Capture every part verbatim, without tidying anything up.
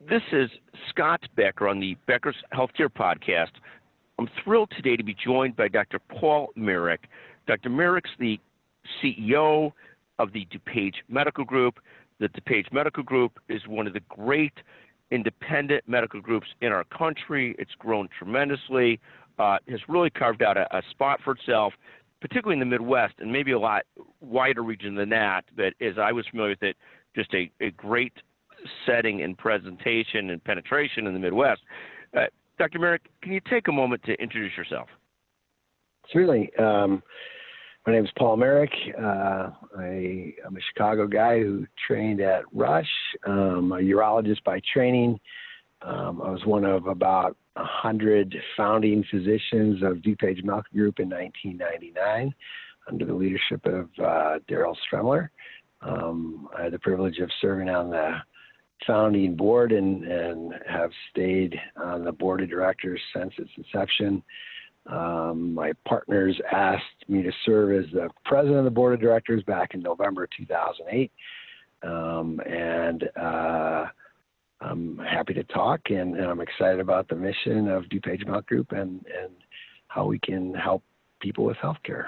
This is Scott Becker on the Becker's Healthcare Podcast. I'm thrilled today to be joined by Doctor Paul Marik. Doctor Marik's the C E O of the DuPage Medical Group. The DuPage Medical Group is one of the great independent medical groups in our country. It's grown tremendously, uh, has really carved out a, a spot for itself, particularly in the Midwest, and maybe a lot wider region than that. But as I was familiar with it, just a, a great setting and presentation and penetration in the Midwest. Uh, Doctor Marik, can you take a moment to introduce yourself? Certainly. Um, my name is Paul Marik. Uh, I, I'm a Chicago guy who trained at Rush. Um, a urologist by training. Um, I was one of about one hundred founding physicians of DuPage Medical Group in nineteen ninety-nine under the leadership of uh, Daryl Stremler. Um, I had the privilege of serving on the founding board and, and have stayed on the board of directors since its inception. Um, my partners asked me to serve as the president of the board of directors back in November two thousand eight. Um, and uh, I'm happy to talk, and, and I'm excited about the mission of DuPage Medical Group and, and how we can help people with healthcare.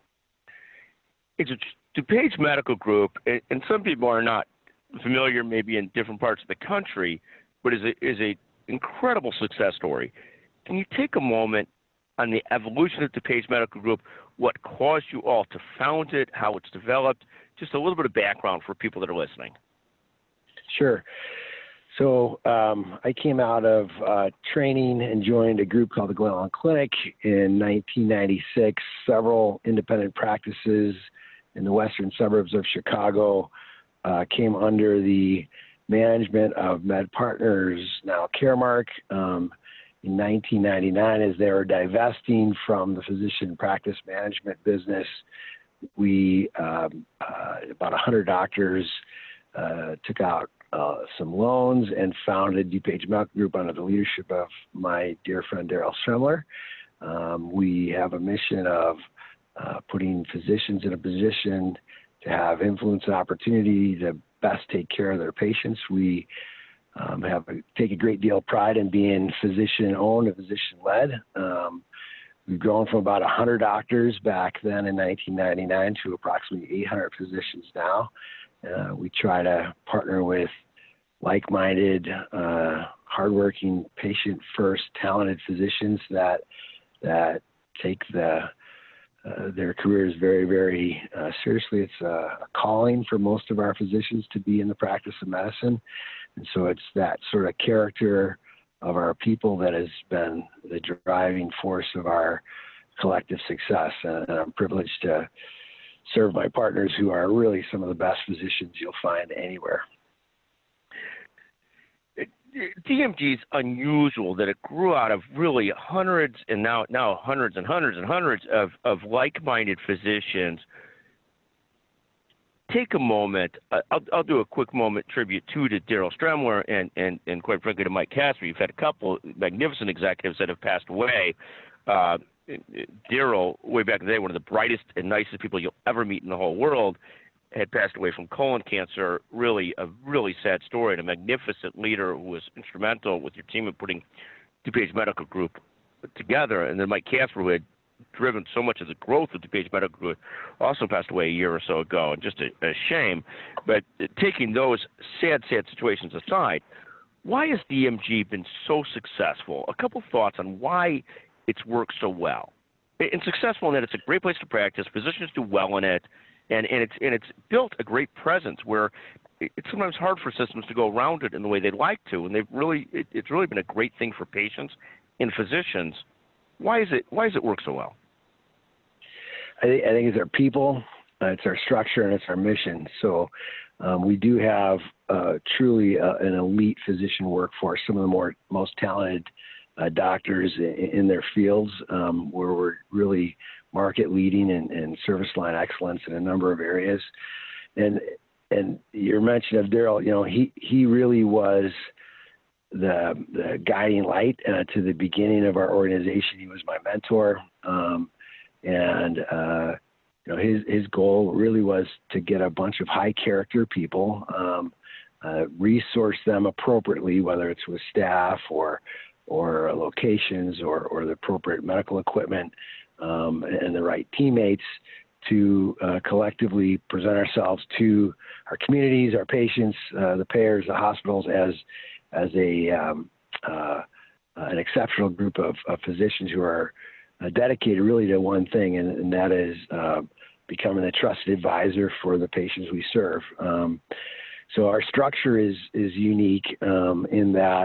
It's a DuPage Medical Group, and some people are not familiar maybe in different parts of the country, but is a, is a incredible success story. Can you take a moment on the evolution of DuPage Medical Group, what caused you all to found it, how it's developed, just a little bit of background for people that are listening? Sure. So um, I came out of uh, training and joined a group called the Glen Ellyn Clinic in nineteen ninety-six, several independent practices in the western suburbs of Chicago uh, came under the management of Med Partners, now Caremark. Um, in nineteen ninety-nine, as they were divesting from the physician practice management business, we, um, uh, about one hundred doctors, uh, took out uh, some loans and founded DuPage Medical Group under the leadership of my dear friend Daryl Stremler. Um, we have a mission of uh, putting physicians in a position to have influence and opportunity to best take care of their patients. We um, have a, take a great deal of pride in being physician-owned and physician-led. Um, we've grown from about one hundred doctors back then in nineteen ninety-nine to approximately eight hundred physicians now. Uh, we try to partner with like-minded, uh, hardworking, patient-first, talented physicians that that take the Uh, their careers very, very uh, seriously. It's a, a calling for most of our physicians to be in the practice of medicine. And so it's that sort of character of our people that has been the driving force of our collective success. And, and I'm privileged to serve my partners who are really some of the best physicians you'll find anywhere. D M G is unusual that it grew out of really hundreds and now now hundreds and hundreds and hundreds of, of like-minded physicians. Take a moment. Uh, I'll, I'll do a quick moment tribute too to Daryl Stremler and, and, and quite frankly to Mike Casper. You've had a couple magnificent executives that have passed away. Uh, Daryl, way back in the day, one of the brightest and nicest people you'll ever meet in the whole world, had passed away from colon cancer. Really, a really sad story, and a magnificent leader who was instrumental with your team in putting DuPage Medical Group together. And then Mike Casper, who had driven so much of the growth of DuPage Medical Group, also passed away a year or so ago, and just a, a shame. But taking those sad, sad situations aside, why has D M G been so successful? A couple thoughts on why it's worked so well. It's successful in that it's a great place to practice, physicians do well in it, And, and it's and it's built a great presence where it's sometimes hard for systems to go around it in the way they'd like to, and they've really it, it's really been a great thing for patients and physicians. Why is it why does it work so well? I think, I think it's our people, uh, it's our structure, and it's our mission. So um, we do have uh, truly uh, an elite physician workforce, some of the more most talented uh, doctors in, in their fields, um, where we're really market leading and, and service line excellence in a number of areas. And and your mention of Daryl, you know, he, he really was the, the guiding light uh, to the beginning of our organization. He was my mentor. Um, and, uh, you know, his, his goal really was to get a bunch of high character people um, uh, resource them appropriately, whether it's with staff or or locations or, or the appropriate medical equipment um, and the right teammates to uh, collectively present ourselves to our communities, our patients, uh, the payers, the hospitals as as a um, uh, an exceptional group of, of physicians who are uh, dedicated really to one thing, and, and that is uh, becoming a trusted advisor for the patients we serve. Um, so our structure is is unique um, in that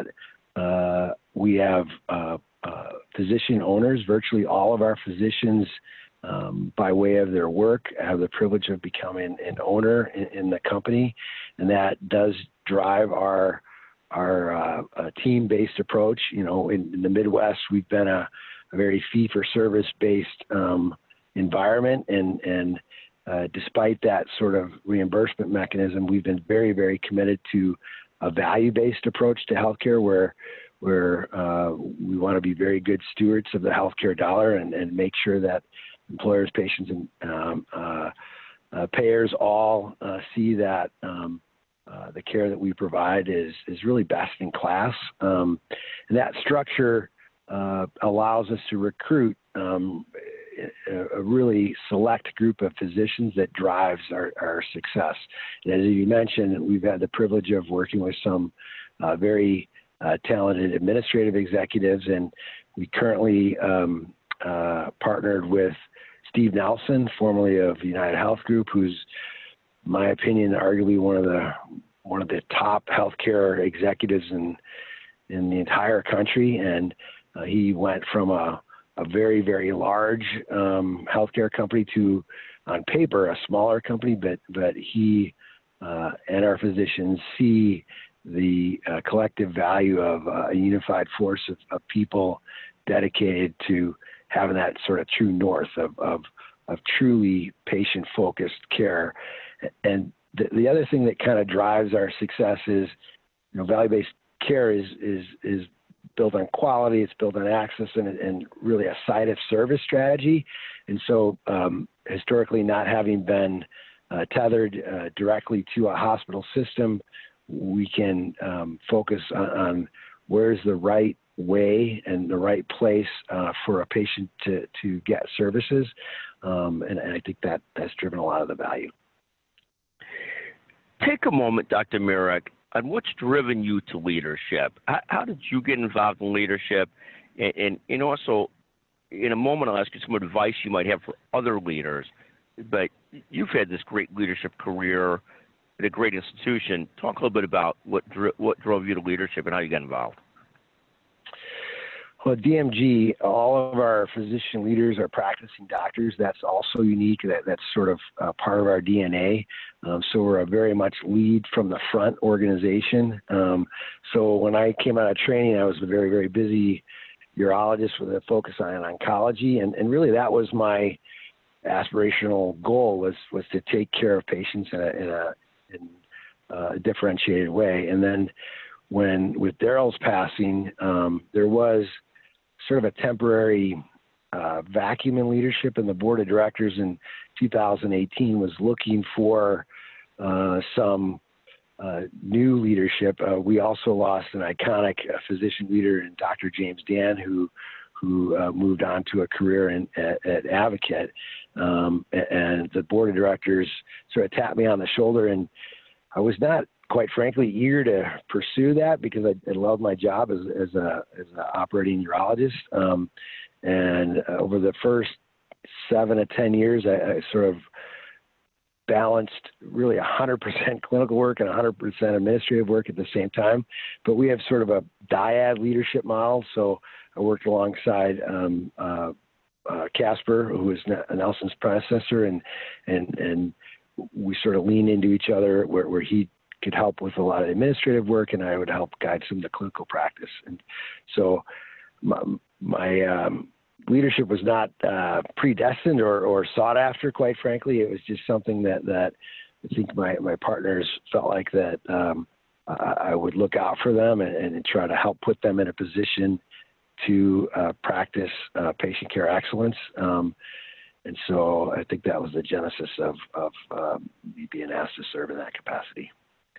uh, we have uh, uh, physician owners. Virtually all of our physicians, um, by way of their work, have the privilege of becoming an owner in, in the company, and that does drive our our uh, uh, team-based approach. You know, in, in the Midwest, we've been a, a very fee-for-service based um, environment, and and uh, despite that sort of reimbursement mechanism, we've been very, very committed to a value-based approach to healthcare, where where uh, we want to be very good stewards of the healthcare dollar and, and make sure that employers, patients, and um, uh, uh, payers all uh, see that um, uh, the care that we provide is is really best in class. Um, and that structure uh, allows us to recruit um, a, a really select group of physicians that drives our, our success. And as you mentioned, we've had the privilege of working with some uh, very uh, talented administrative executives, and we currently um, uh, partnered with Steve Nelson, formerly of United Health Group, who's, in my opinion, arguably one of the one of the top healthcare executives in in the entire country. And uh, he went from a, a very, very large um, healthcare company to, on paper, a smaller company, but but he uh, and our physicians see the uh, collective value of uh, a unified force of, of people dedicated to having that sort of true north of, of, of truly patient-focused care. And the, the other thing that kind of drives our success is, you know, value-based care is, is, is built on quality, it's built on access, and, and really a site of service strategy. And so um, historically, not having been uh, tethered uh, directly to a hospital system, we can um, focus on, on where's the right way and the right place uh, for a patient to, to get services. Um, and, and I think that that's driven a lot of the value. Take a moment, Doctor Mirek, on what's driven you to leadership. How, how did you get involved in leadership? And, and, and also, in a moment, I'll ask you some advice you might have for other leaders. But you've had this great leadership career at a great institution. Talk a little bit about what dro- what drove you to leadership and how you got involved. Well, at D M G, all of our physician leaders are practicing doctors. That's also unique. That, that's sort of uh, part of our D N A. Um, so we're a very much lead from the front organization. Um, so when I came out of training, I was a very, very busy urologist with a focus on oncology. And, and really that was my aspirational goal, was, was to take care of patients in a, in a, in a differentiated way. And then when, with Daryl's passing, um, there was sort of a temporary uh, vacuum in leadership, and the board of directors in two thousand eighteen was looking for uh, some uh, new leadership. Uh, we also lost an iconic uh, physician leader in Doctor James Dan, who who uh, moved on to a career in, at, at Advocate. Um, and the board of directors sort of tapped me on the shoulder, and I was not, quite frankly, eager to pursue that because I, I loved my job as, as a as an operating urologist. Um, and uh, over the first seven to ten years, I, I sort of balanced really one hundred percent clinical work and one hundred percent administrative work at the same time. But we have sort of a dyad leadership model. So I worked alongside um, uh, uh, Casper, who was Nelson's predecessor, and and and we sort of leaned into each other where, where he could help with a lot of administrative work, and I would help guide some of the clinical practice. And so my, my um, leadership was not uh, predestined or, or sought after, quite frankly. It was just something that, that I think my, my partners felt like that um, I, I would look out for them and, and try to help put them in a position to uh, practice uh, patient care excellence. Um, and so I think that was the genesis of, of uh, me being asked to serve in that capacity.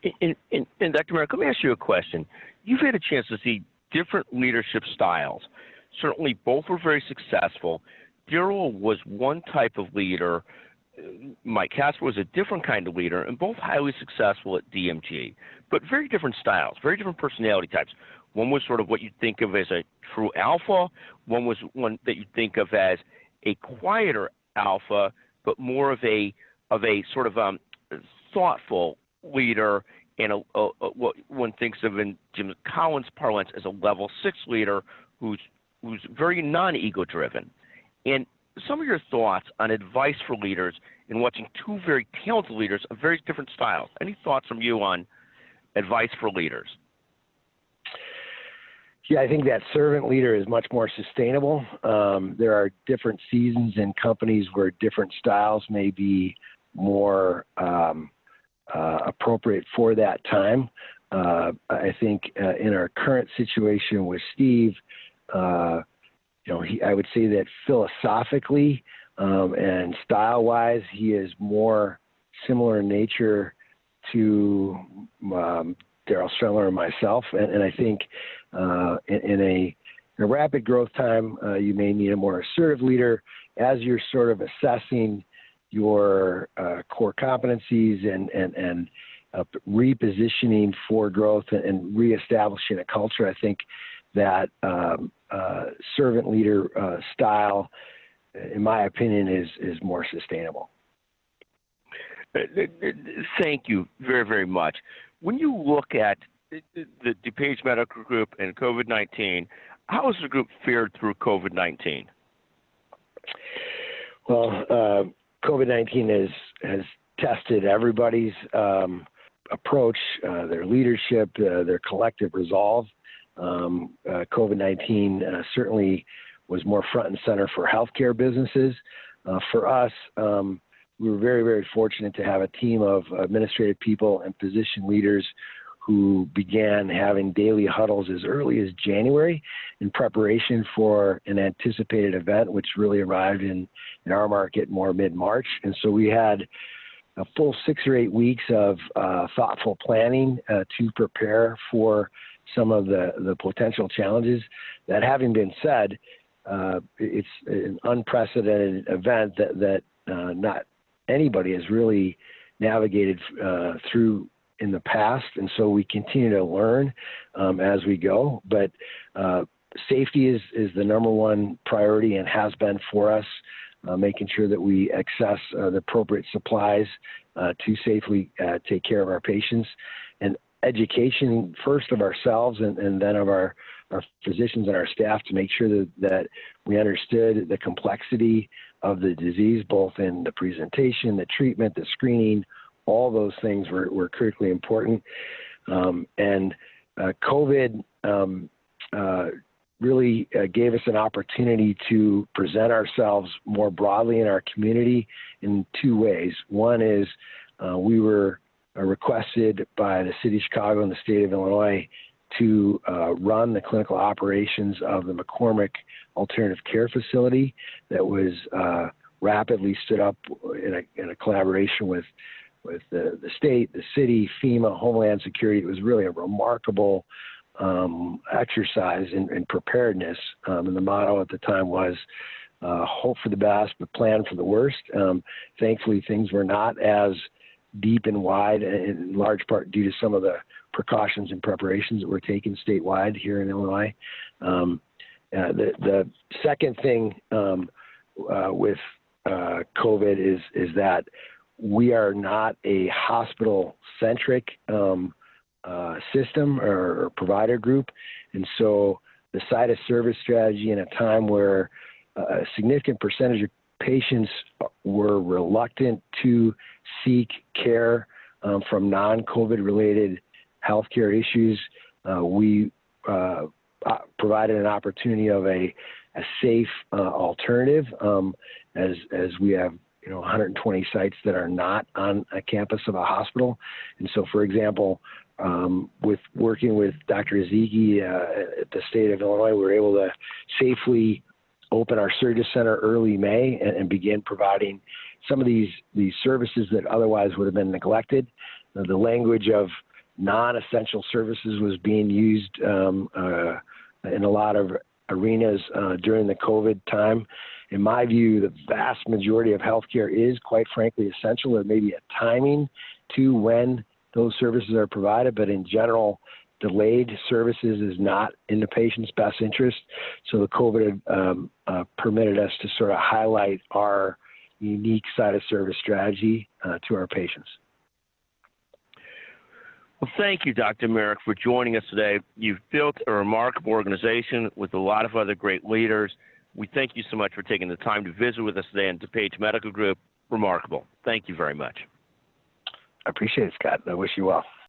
And, and, and Doctor Merrick, let me ask you a question. You've had a chance to see different leadership styles. Certainly, both were very successful. Darrell was one type of leader. Mike Casper was a different kind of leader, and both highly successful at D M G, but very different styles, very different personality types. One was sort of what you think of as a true alpha. One was one that you think of as a quieter alpha, but more of a of a sort of um, thoughtful leader, and a, a, a, what one thinks of in Jim Collins' parlance as a level six leader who's who's very non-ego driven. And some of your thoughts on advice for leaders in watching two very talented leaders of very different styles. Any thoughts from you on advice for leaders? Yeah, I think that servant leader is much more sustainable. Um, there are different seasons in companies where different styles may be more um, uh, appropriate for that time. Uh, I think uh, in our current situation with Steve, uh, you know, he, I would say that philosophically um, and style-wise, he is more similar in nature to um, Darrell Stremler and myself. And, and I think uh, in, in, a, in a rapid growth time, uh, you may need a more assertive leader as you're sort of assessing your uh, core competencies and, and, and uh, repositioning for growth and, and reestablishing a culture. I think that um, uh, servant leader uh, style, in my opinion, is is more sustainable. Thank you very, very much. When you look at the DuPage Medical Group and COVID nineteen, how has the group fared through COVID nineteen? Well, uh, COVID nineteen has, has tested everybody's um, approach, uh, their leadership, uh, their collective resolve. Um, uh, COVID nineteen uh, certainly was more front and center for healthcare businesses. Uh, for us, um, we were very, very fortunate to have a team of administrative people and physician leaders who began having daily huddles as early as January in preparation for an anticipated event, which really arrived in, in our market more mid-March. And so we had a full six or eight weeks of uh, thoughtful planning uh, to prepare for some of the, the potential challenges. That having been said, uh, it's an unprecedented event that, that uh, not anybody has really navigated uh, through in the past. And so we continue to learn um, as we go. But uh, safety is, is the number one priority and has been for us, uh, making sure that we access uh, the appropriate supplies uh, to safely uh, take care of our patients. And education first of ourselves and, and then of our, our physicians and our staff to make sure that, that we understood the complexity of the disease, both in the presentation, the treatment, the screening. All those things were, were critically important. Um, and uh, COVID um, uh, really uh, gave us an opportunity to present ourselves more broadly in our community in two ways. One is uh, we were uh, requested by the city of Chicago and the state of Illinois to uh, run the clinical operations of the McCormick Alternative Care Facility that was uh, rapidly stood up in a, in a collaboration with with the, the state, the city, FEMA, Homeland Security. It was really a remarkable um, exercise in, in preparedness. Um, and the motto at the time was uh, hope for the best, but plan for the worst. Um, thankfully, things were not as deep and wide, in large part due to some of the precautions and preparations that were taken statewide here in Illinois. Um, uh, the, the second thing um, uh, with uh, COVID is, is that we are not a hospital-centric um, uh, system or, or provider group. And so the site of service strategy in a time where a significant percentage of patients were reluctant to seek care um, from non-COVID related healthcare issues, uh, we uh, provided an opportunity of a, a safe uh, alternative um, as, as we have you know, one hundred twenty sites that are not on a campus of a hospital. And so, for example, um, with working with Doctor Ezeki uh, at the state of Illinois, we were able to safely open our Surgery Center early May and, and begin providing some of these, these services that otherwise would have been neglected. Uh, the language of non-essential services was being used um, uh, in a lot of arenas uh, during the COVID time. In my view, the vast majority of healthcare is, quite frankly, essential. There may be a timing to when those services are provided, but in general, delayed services is not in the patient's best interest. So the COVID um, uh, permitted us to sort of highlight our unique side of service strategy uh, to our patients. Well, thank you, Doctor Merrick, for joining us today. You've built a remarkable organization with a lot of other great leaders. We thank you so much for taking the time to visit with us today, and DuPage Medical Group, remarkable. Thank you very much. I appreciate it, Scott. I wish you well.